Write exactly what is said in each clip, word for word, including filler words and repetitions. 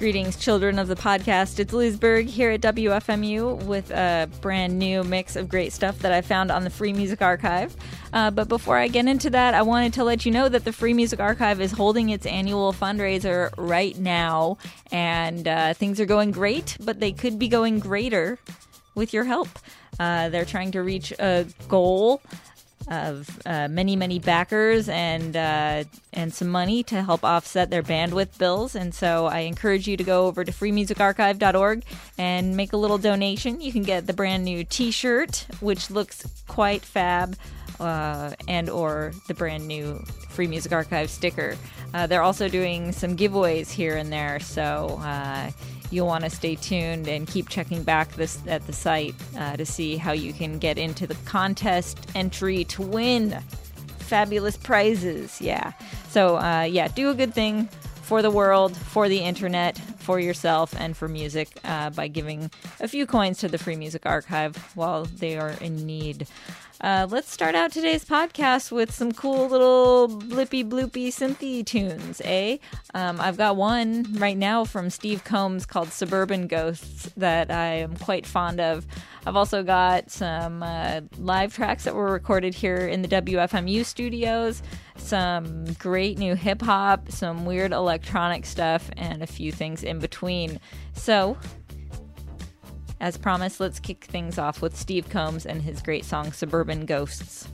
Greetings, children of the podcast. It's Liz Berg here at W F M U with a brand new mix of great stuff that I found on the Free Music Archive. Uh, but before I get into that, I wanted to let you know that the Free Music Archive is holding its annual fundraiser right now. And uh, things are going great, but they could be going greater with your help. Uh, they're trying to reach a goal of uh, many, many backers and uh, and some money to help offset their bandwidth bills. And so I encourage you to go over to free music archive dot org and make a little donation. You can get the brand new t-shirt, which looks quite fab, uh, and or the brand new Free Music Archive sticker. Uh, they're also doing some giveaways here and there, so uh, you'll want to stay tuned and keep checking back this at the site uh, to see how you can get into the contest entry to win fabulous prizes. Yeah. So, uh, yeah, do a good thing for the world, for the internet, for yourself, and for music uh, by giving a few coins to the Free Music Archive while they are in need. Uh, let's start out today's podcast with some cool little blippy bloopy synthy tunes, eh? Um, I've got one right now from Steve Combs called Suburban Ghosts that I am quite fond of. I've also got some uh, live tracks that were recorded here in the W F M U studios, some great new hip-hop, some weird electronic stuff, and a few things in between. So, as promised, let's kick things off with Steve Combs and his great song, Suburban Ghosts.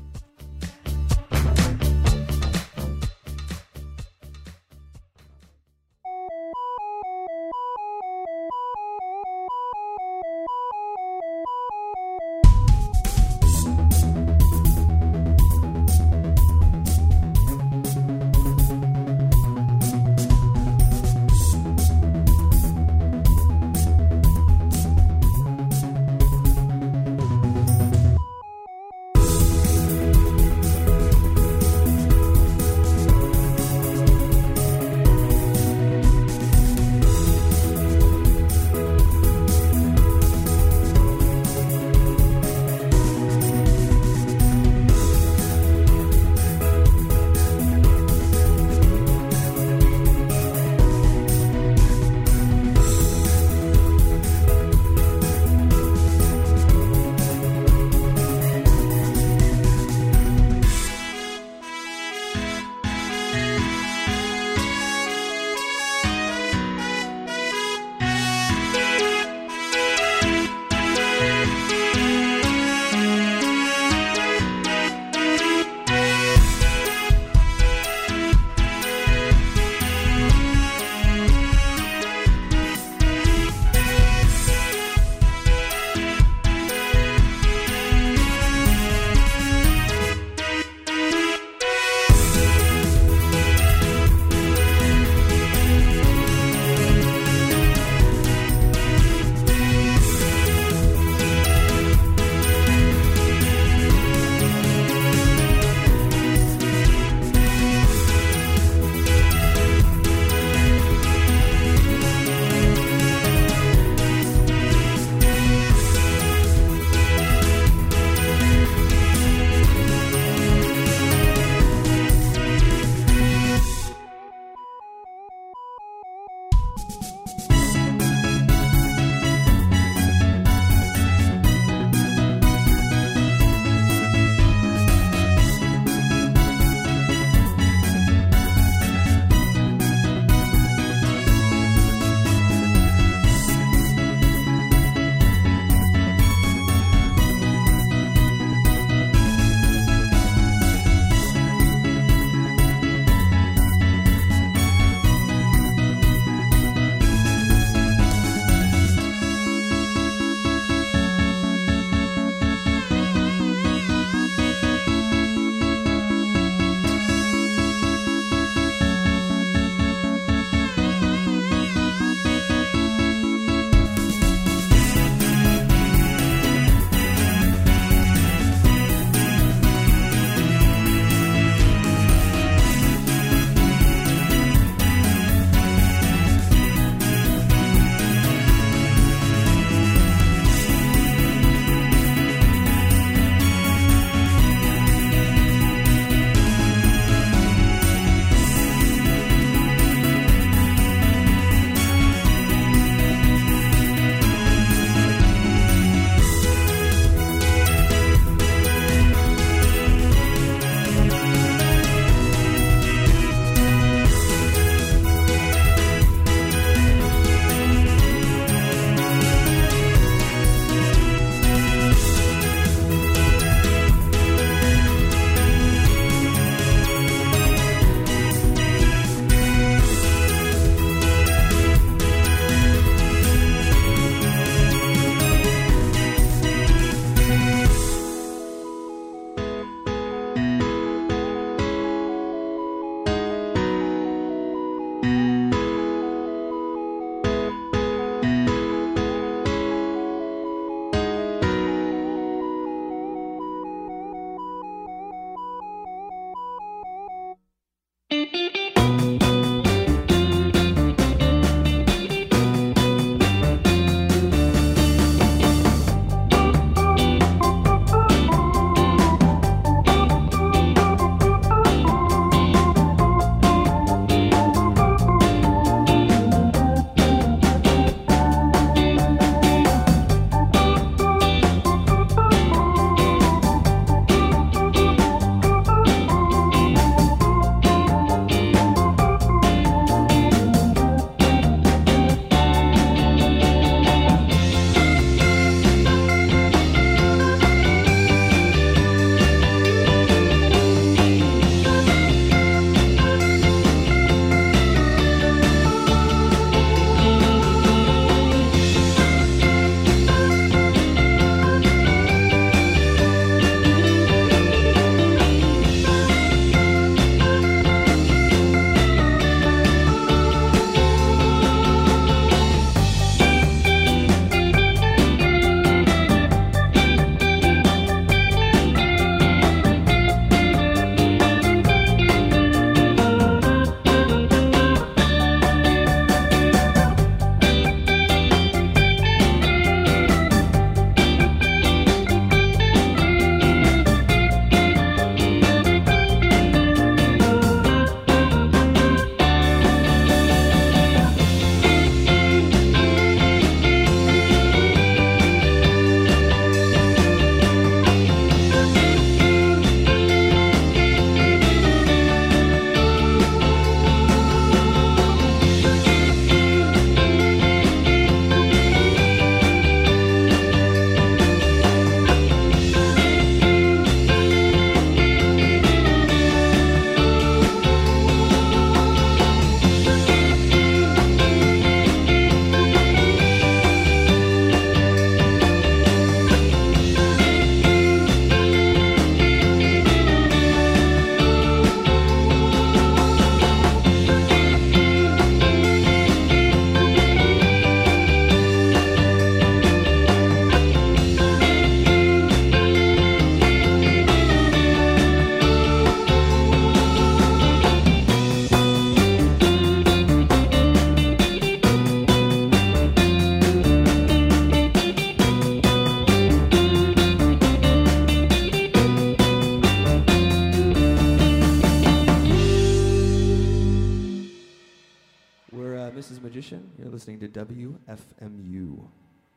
Missus Magician. You're listening to W F M U.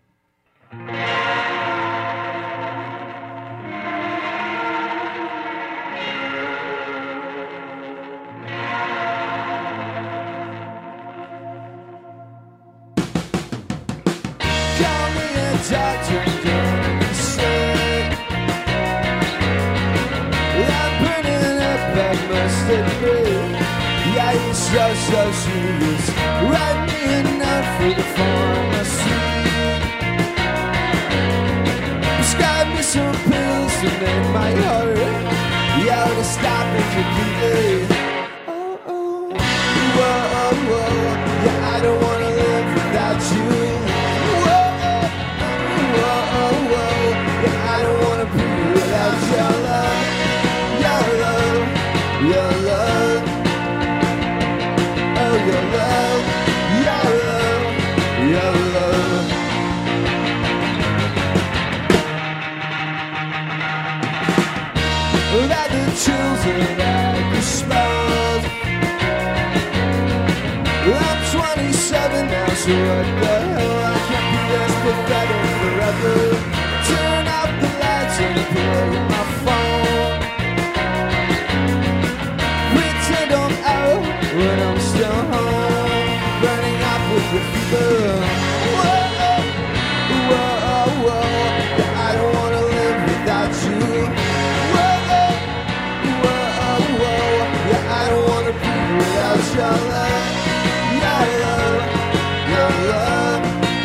Call me a doctor, don't be sick. I'm burning up, I must admit. Yeah, you're so, so serious. Write me a note for the pharmacy. Prescribe me some pills to make my heart. Yeah, to stop it completely. Oh, oh, whoa, oh, whoa. Yeah, I don't wanna live without you. Whoa, whoa, oh, whoa. Yeah, I don't wanna be without your love. Your love, your love. Oh, your love, your love, your love. That the children at the spells. I'm twenty-seven now, so what the hell? I can't be this pathetic forever. Turn out the lights and play my phone. Pretend I'm out when I'm still home, burning up with the fever. Whoa, whoa, whoa. Yeah, I don't wanna live without you. Whoa, whoa, whoa. Yeah, I don't wanna be without your love. Your love, your love.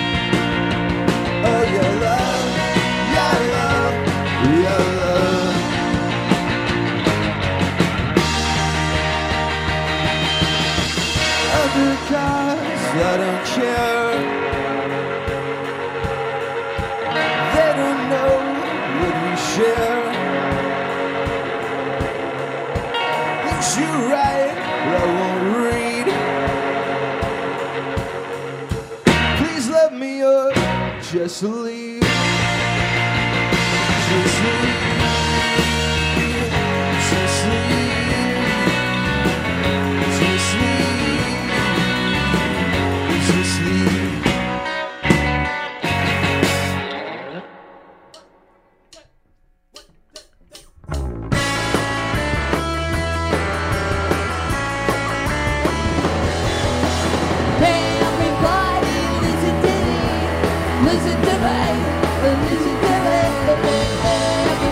Oh, your love, your love, your love. Other cars, I don't care. They don't know what we share. It's you right, I won't read. Please let me up, just leave. Just leave. Just leave. Just leave. Just leave. Everybody listen to me, listen to me, listen to me.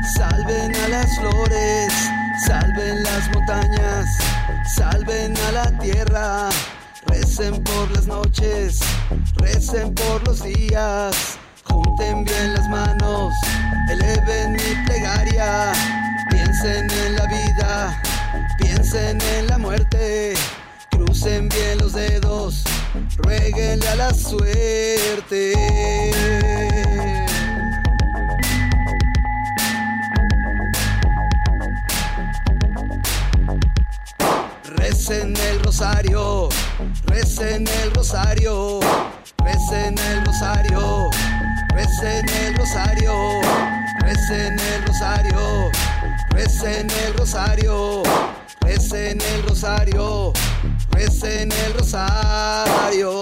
salven a las flores, salven las montañas, salven a la tierra. Recen por las noches, recen por los días. Junten bien las manos, eleven mi plegaria. Piensen en la vida, piensen en la muerte. Crucen bien los dedos, ruéguenle a la suerte. Recen el rosario, recen el rosario, recen el rosario, recen el rosario, recen el rosario, recen el rosario, recen el rosario, recen el rosario.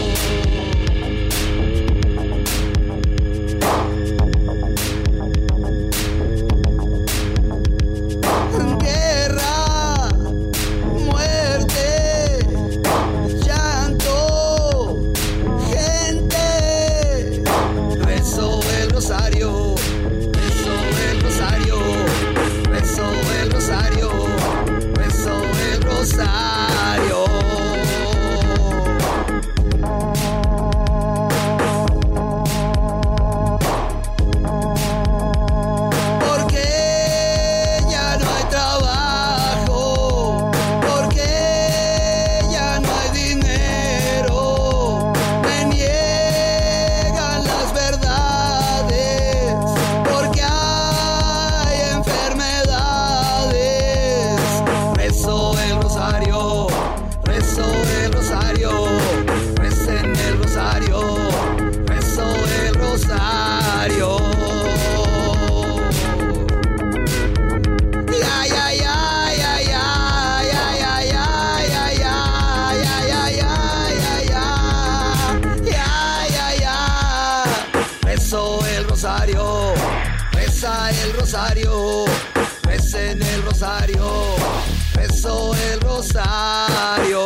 Recen el rosario, rezo el rosario.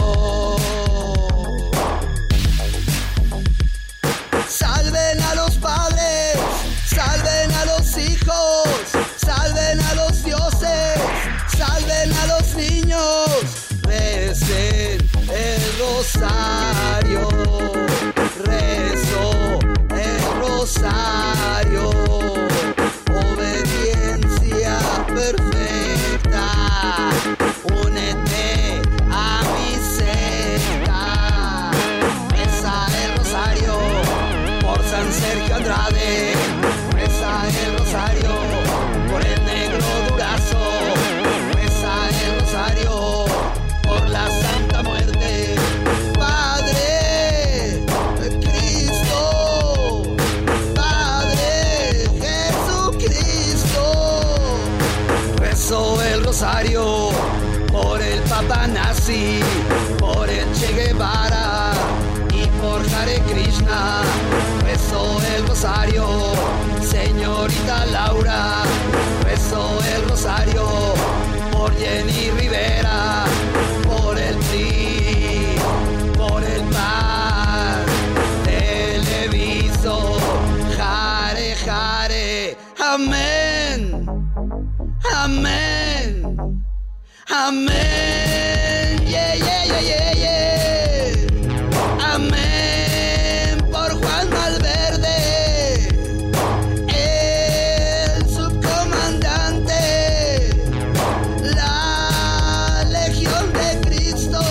Salven a los padres, salven a los hijos, salven a los dioses, salven a los niños. Recen el rosario, rezo el rosario. Perfecta, únete a mi secta. Reza el rosario por San Sergio Andrade. Reza el rosario por el negro Durazo. Reza el rosario por la Santa Muerte. Padre Cristo, Padre Jesucristo. Rezo el rosario por el Papa Nazi, por el Che Guevara y por Hare Krishna. Rezo el rosario, señorita Laura. Rezo el rosario por Jenny Rivera, por el P R I, por el P A N, Televiso. Hare Hare, amén. Amén, amén, yeah, yeah, yeah, yeah, yeah. Amén por Juan Valverde, el subcomandante, la Legión de Cristo.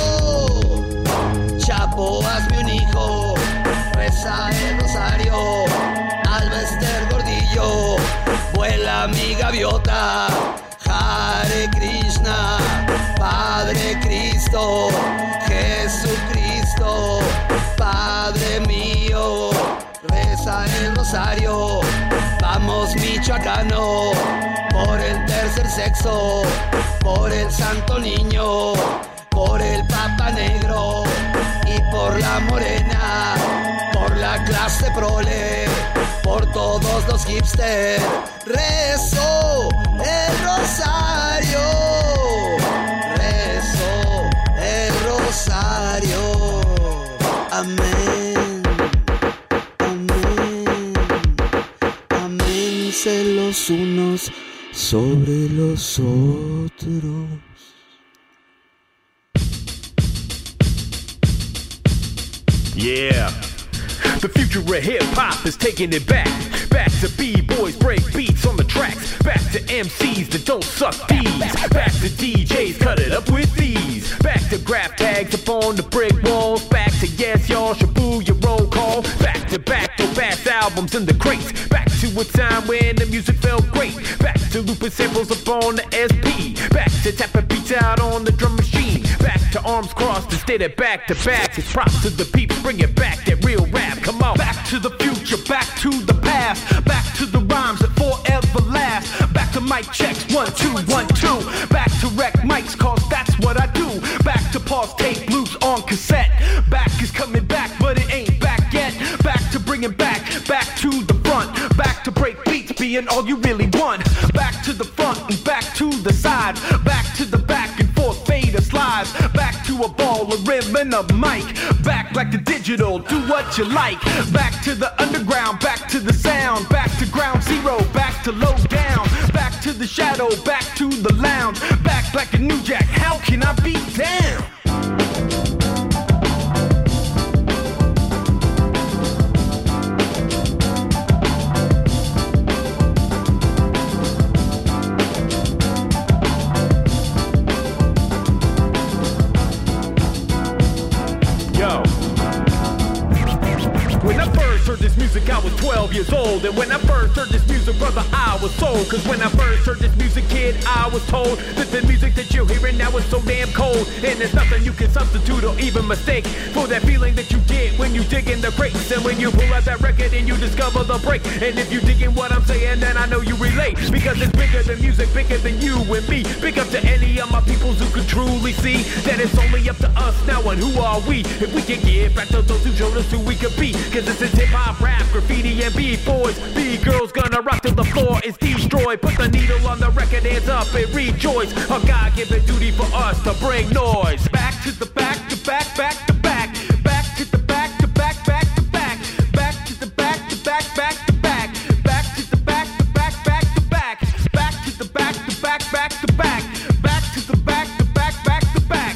Chapo, hazme un hijo, reza el rosario. Alba Esther Gordillo, vuela mi gaviota. Hare Krishna, Padre Cristo, Jesucristo, Padre mío. Reza el rosario, vamos michoacano, por el tercer sexo, por el Santo Niño, por el Papa Negro y por la Morena, por la clase prole, por todos los hipsters. Rezo el rosario, rezo el rosario. Amén, amén, amén. Se los unos sobre los otros. Yeah, the future of hip-hop is taking it back. Back to B-boys, break beats on the tracks. Back to M Cs that don't suck D's. Back to D Js, cut it up with these. Back to graph tags up on the brick walls. Back to yes, y'all, Shabu, your roll call. Back to back to fast albums in the crates. Back to a time when the music felt great. Back to looping samples up on the S P. Back to tapping beats out on the drum machine. Back to arms crossed instead of back to back. It's props to the peeps, bring it back, that real rap, come on. Back to the future, back to the past. Back to the rhymes that forever last. Back to mic checks, one, two, one, two. Back to wreck mics, cause that's what I do. Back to pause tape loops on cassette. Back is coming back, but it ain't back yet. Back to bringing back, back to the front. Back to break beats being all you really want. Back to the front and back to the side. Back to the back and forth fader slides. Back to a ball, a rim and a mic. Back like the digital, do what you like. Back to the underground, back to the sound. Back to ground zero, back to low down. Back to the shadow, back to the lounge. Back like a new jack, how can I be down? I was twelve years old, and when I first heard this music, brother, I was sold. Cause when I first heard this music, kid, I was told that the music that you're hearing now is so damn cold. And there's nothing you can substitute or even mistake for that feeling that you get when you dig in the crates. And when you pull out that record and you discover the break. And if you dig in what I'm saying, then I know you relate. Because it's bigger than music, bigger than you and me. Big up to any of my peoples who could truly see that it's only up to us now, and who are we? If we can get back to those who showed us who we could be. Cause this is hip-hop, rap, graffiti, and B-boys. B-girls gonna rock till the floor is destroyed. Put the needle on the record, hands up and rejoice. A God-given duty for us to bring noise. Back to the back, to back, back to back. Back to the back, to back, back to back. Back to the back, to back, back to back. Back to the back, to back, back to back. Back to the back, to back, back to back. Back to the back, to back, back to back.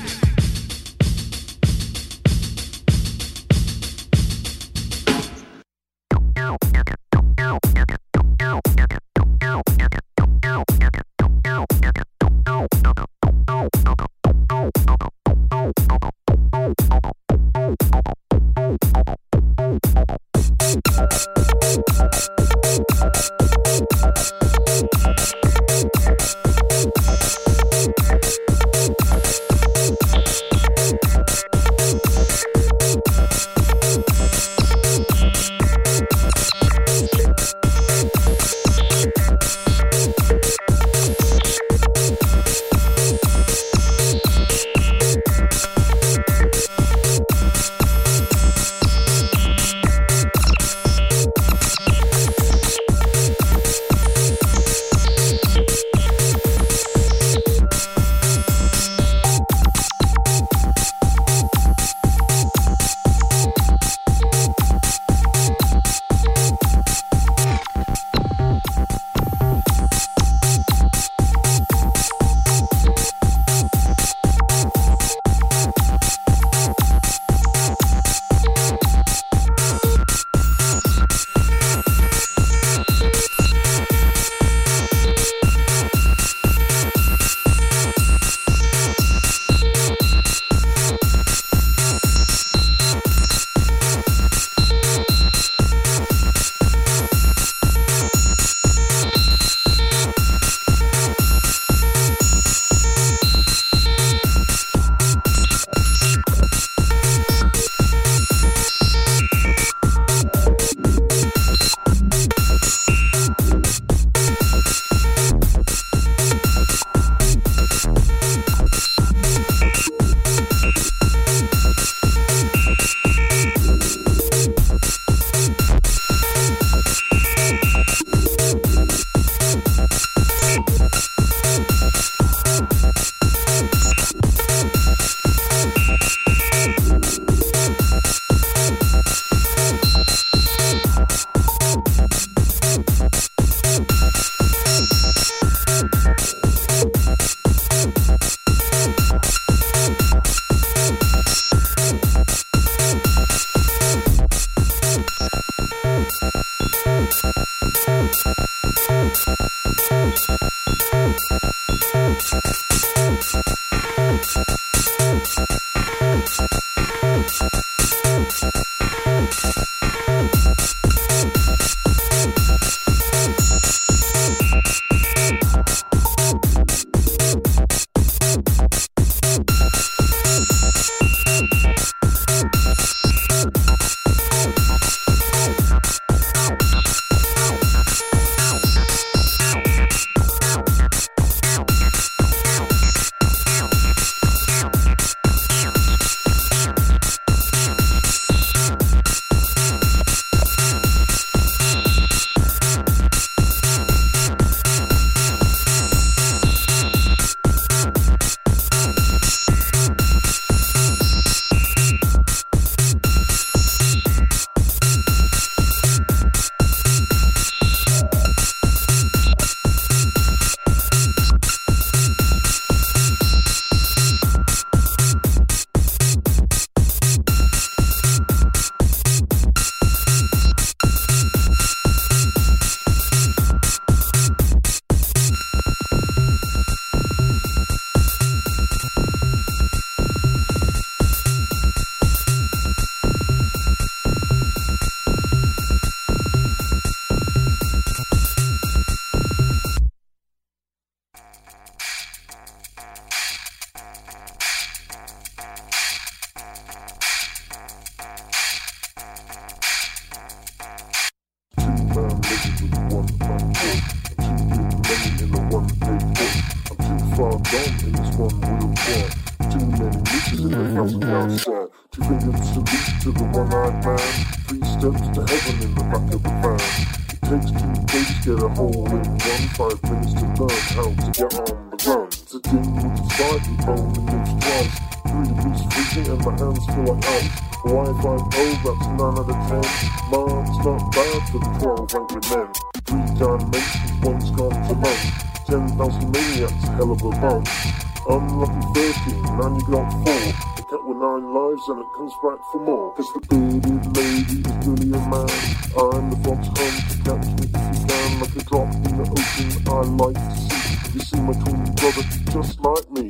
share. Too many niches in the house downstairs. Two fingers salute to the one-eyed man. Three steps to heaven in the back of the van. It takes two days to get a hole in one. Five minutes to learn how to get on the run. It's a thing which is slightly only moves twice. Three degrees freezing and my hands feel like ice. Wi-Fi, oh, that's nine out of ten. Mark's not bad for the twelve angry men. Three dimensions, one's gone to lunch. Ten thousand maniacs, hell of a bunch. Unlucky thirteen, nine you got four. The cat with nine lives and it comes back for more. Cause the bearded lady is really a man. I'm the fox hunt to catch me if you can. Like a drop in the ocean I like to see. You see my twin brother, he's just like me.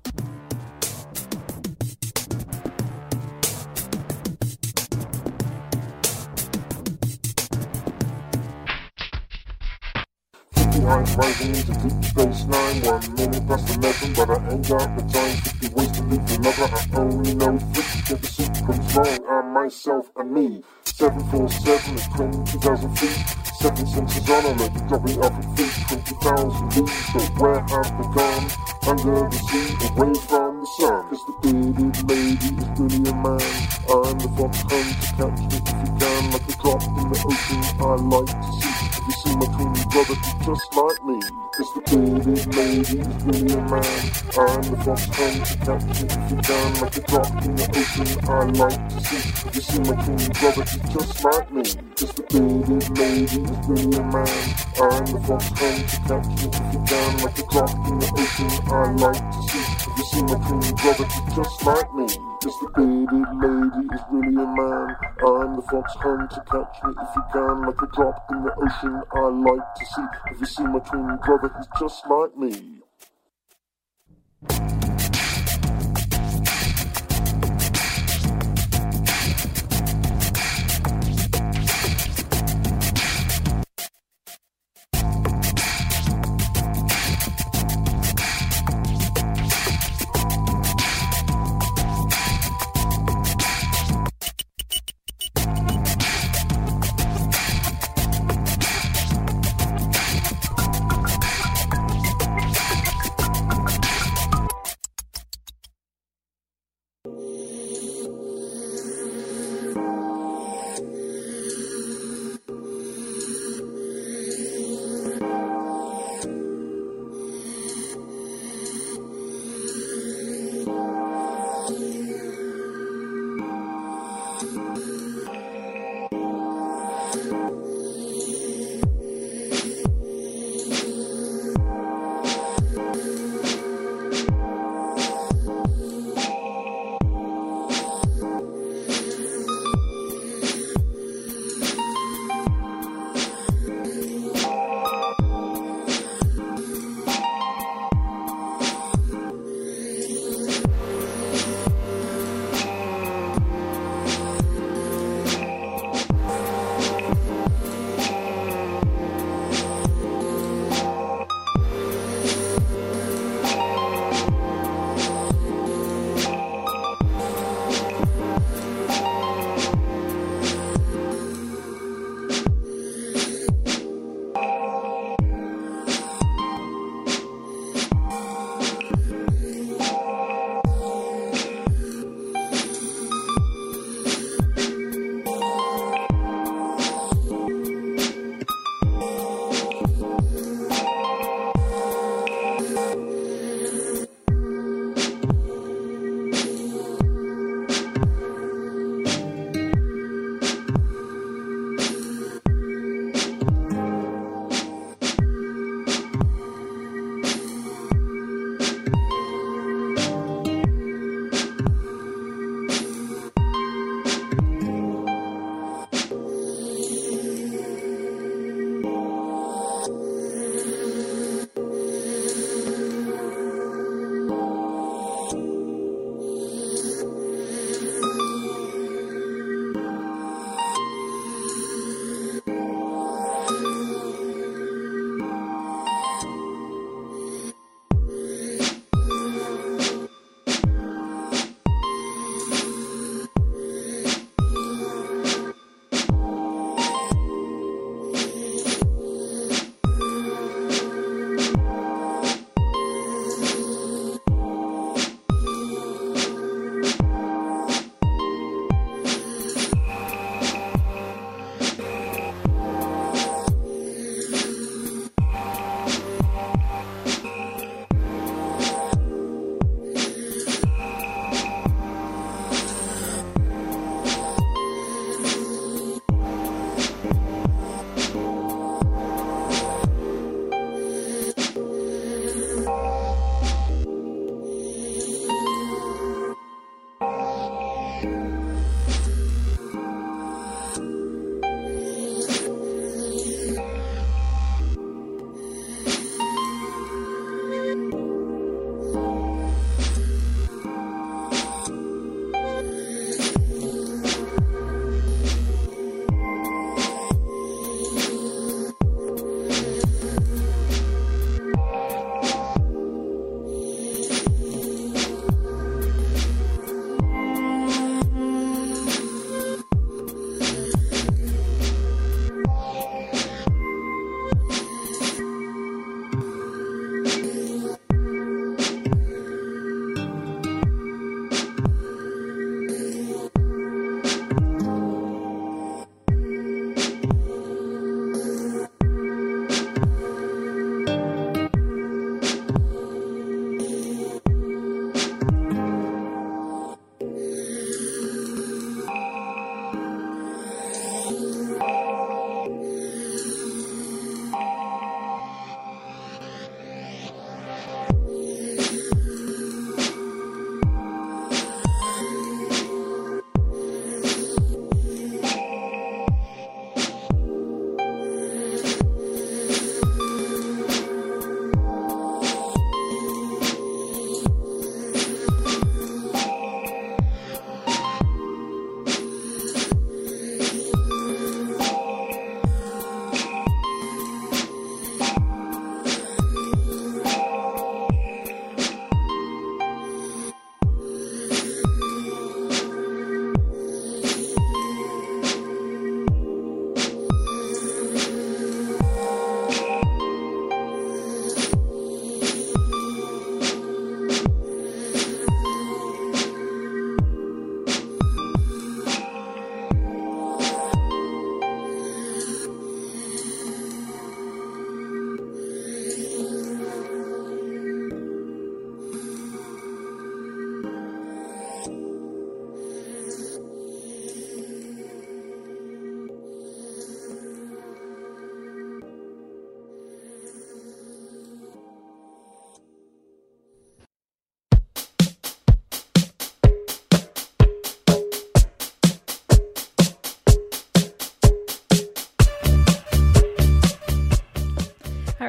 I'm rising into deep space nine. One minute past eleven, but I ain't got the time. Fifty ways to leave the lover. I only know fifty. Get the sequence wrong. I'm myself and me. Seven four seven is twenty thousand feet. Seven senses on alert, dropping off at feet. Twenty thousand leagues. So where have they gone? Under the sea, away from the sun. Cause the bearded lady is really a man. I'm the fox hunt to catch me if you can. Like a drop in the ocean, I like to see. If you see my twin brother, he's just like me. Cause the bearded lady is really a man. I'm the fox hunt to catch me if you can. Like a drop in the ocean, I like to see. If you see my twin brother, he's just like me. Cause the bearded lady is really a man. I'm the fox hunt to catch me if you can. Like a drop in the ocean, I like to see. If you see my twin brother, he's just like me. Cause the bearded lady is really a man. I'm the fox hunt to catch me if you can. Like a drop in the ocean, I like to see. If you see my twin brother, he's just like me.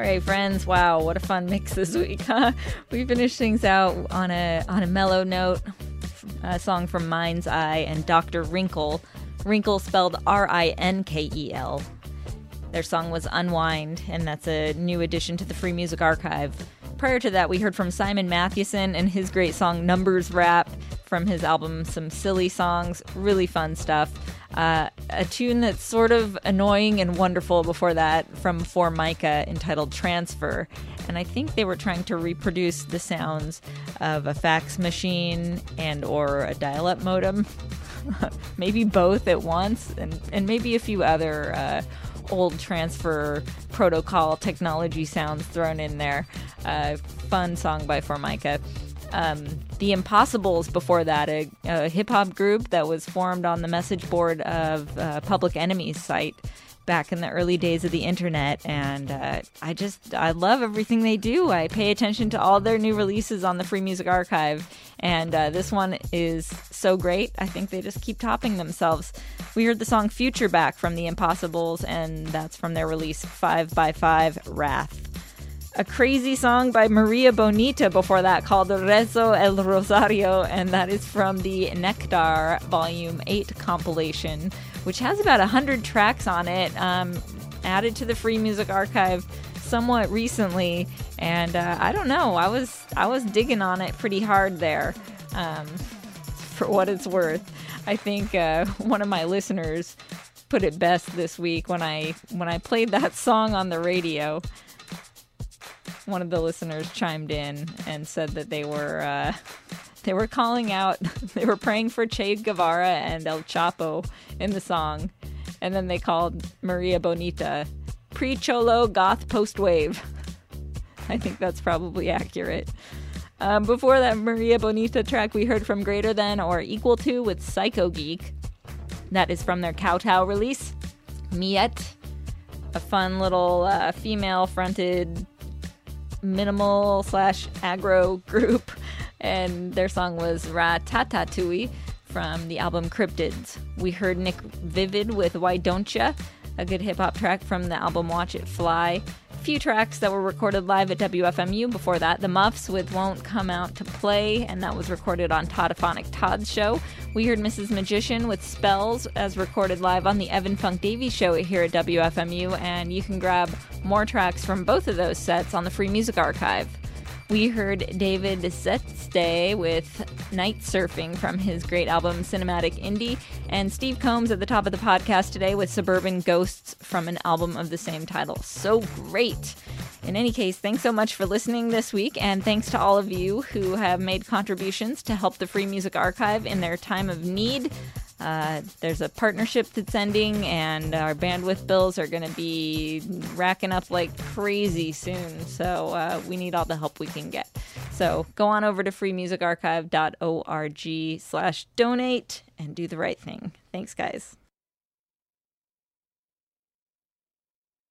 right, friends. Wow, what a fun mix this week, huh? We finished things out on a on a mellow note. A song from Mind's Eye and Doctor Wrinkle. Wrinkle spelled R I N K E L. Their song was Unwind, and that's a new addition to the Free Music Archive. Prior to that, we heard from Simon Mathewson and his great song Numbers Rap from his album Some Silly Songs. Really fun stuff. Uh, a tune that's sort of annoying and wonderful before that from Formica entitled Transfer. And I think they were trying to reproduce the sounds of a fax machine and or a dial-up modem. Maybe both at once, and, and maybe a few other uh, old transfer protocol technology sounds thrown in there. Uh, fun song by Formica. Um, the Impossibles before that, a, a hip-hop group that was formed on the message board of uh, Public Enemy's site back in the early days of the internet, and uh, I just, I love everything they do. I pay attention to all their new releases on the Free Music Archive, and uh, this one is so great. I think they just keep topping themselves. We heard the song Future Back from the Impossibles, and that's from their release five by five Wrath. A crazy song by Maria Bonita before that called Rezo El Rosario, and that is from the Nectar Volume eight compilation, which has about one hundred tracks on it, um, added to the Free Music Archive somewhat recently, and uh, I don't know, I was I was digging on it pretty hard there, um, for what it's worth. I think uh, one of my listeners put it best this week when I when I played that song on the radio. One of the listeners chimed in and said that they were uh, they were calling out, they were praying for Che Guevara and El Chapo in the song, and then they called Maria Bonita pre-cholo goth post-wave. I think that's probably accurate. Um, before that Maria Bonita track, we heard from Greater Than or Equal To with Psycho Geek. That is from their Kowtow release. Miet, a fun little uh, female-fronted minimal slash aggro group, and their song was Ra-Ta-Ta-Tui from the album Cryptids. We heard Nick Vivid with Why Don't Ya, a good hip-hop track from the album Watch It Fly. A few tracks that were recorded live at W F M U before that. The Muffs with Won't Come Out to Play, and that was recorded on Toddophonic Todd's show. We heard Missus Magician with Spells, as recorded live on the Evan Funk Davies show here at W F M U, and you can grab more tracks from both of those sets on the Free Music Archive. We heard David Setste with Night Surfing from his great album Cinematic Indie, and Steve Combs at the top of the podcast today with Suburban Ghosts from an album of the same title. So great! In any case, thanks so much for listening this week, and thanks to all of you who have made contributions to help the Free Music Archive in their time of need. Uh, there's a partnership that's ending, and our bandwidth bills are going to be racking up like crazy soon, so uh, we need all the help we can get. So go on over to freemusicarchive dot org slash donate and do the right thing. Thanks, guys.